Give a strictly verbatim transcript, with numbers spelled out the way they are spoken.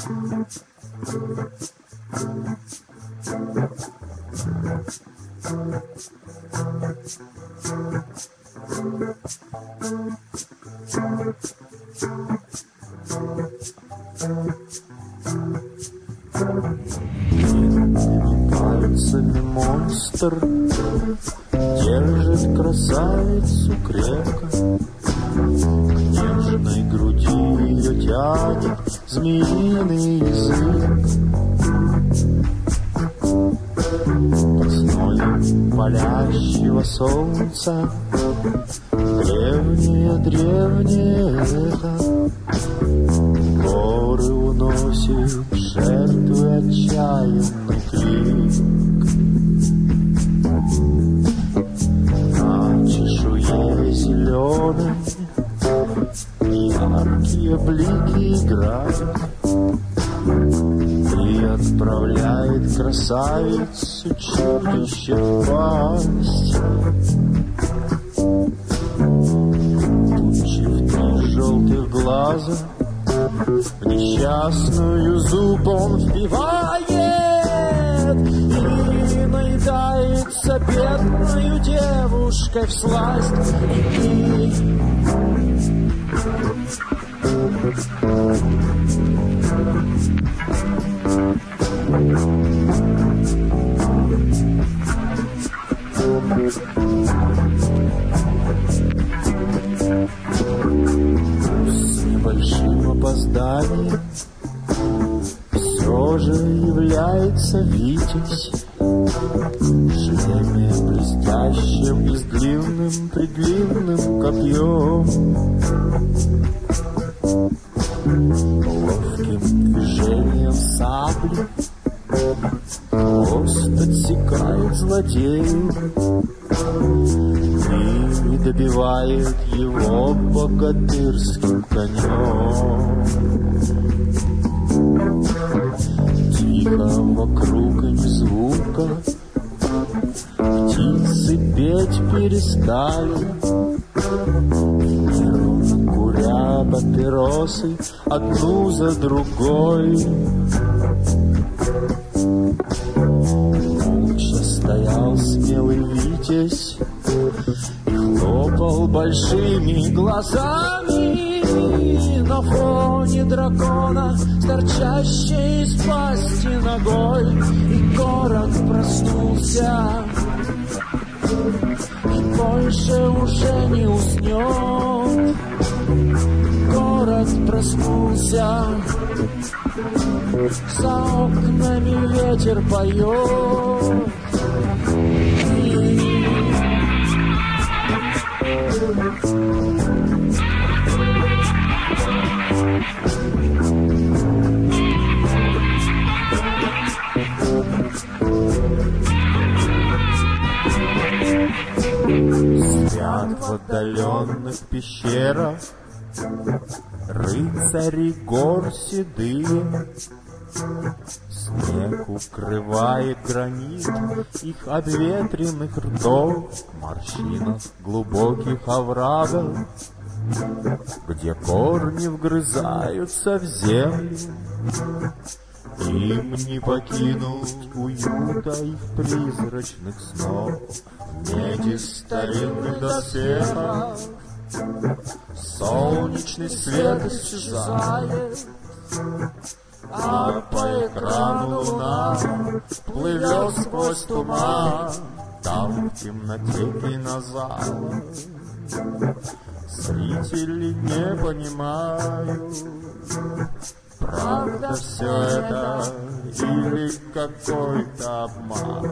Пальцами монстр держит красавицу крепко, к нежной груди ее тянет змеиный язык. Под слоем палящего солнца древнее-древнее эхо горы уносит жертвы отчаянный клик. На чешуе зеленой яркие блики играют и отправляет красавицу чудище в пасть. Тучи в три желтых глаза в несчастную зуб он вбивает и наедается бедною девушкой всласть. И с небольшим опозданием все же является Витязь в шлеме блестящим и с длинным-предлинным копьем. Ловким движением сабли хвост отсекает злодею и добивает его богатырским конем. Тихо вокруг и ни звука, птицы петь перестали, нервно куря папиросы одну за другой. Молча стоял смелый Витязь и хлопал большими глазами на фоне дракона, торчащей из пасти ногой. И город проснулся и больше уже не уснет. Город проснулся, за окнами ветер поет. Спят в отдаленных пещерах рыцари гор седые. Снег укрывает гранит их обветренных ртов, морщинах глубоких оврагов, где корни вгрызаются в землю. Им не покинуть уюта их призрачных снов. В меди старинных доспехах солнечный свет исчезает, а по экрану луна плывет сквозь туман. Там в темноте кинозала зрители не понимают, правда все это или какой-то обман.